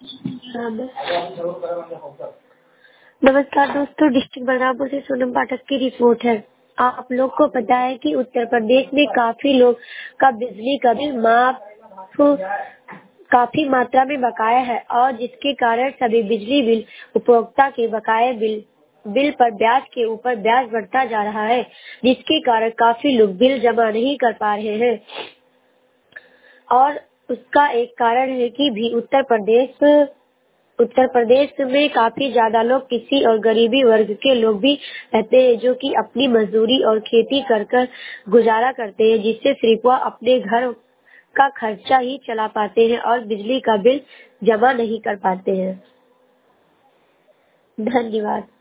नमस्कार दोस्तों, डिस्ट्रिक्ट बलरामपुर से सोनम पाठक की रिपोर्ट है। आप लोग को पता है कि उत्तर प्रदेश में काफी लोग का बिजली का बिल काफी मात्रा में बकाया है और जिसके कारण सभी बिजली बिल उपभोक्ता के बकाये बिल पर ब्याज के ऊपर ब्याज बढ़ता जा रहा है, जिसके कारण काफी लोग बिल जमा नहीं कर पा रहे हैं। और उसका एक कारण है कि भी उत्तर प्रदेश में काफी ज्यादा लोग किसी और गरीबी वर्ग के लोग भी रहते हैं, जो कि अपनी मजदूरी और खेती कर गुजारा करते हैं, जिससे सिर्फ वह अपने घर का खर्चा ही चला पाते हैं और बिजली का बिल जमा नहीं कर पाते हैं। धन्यवाद।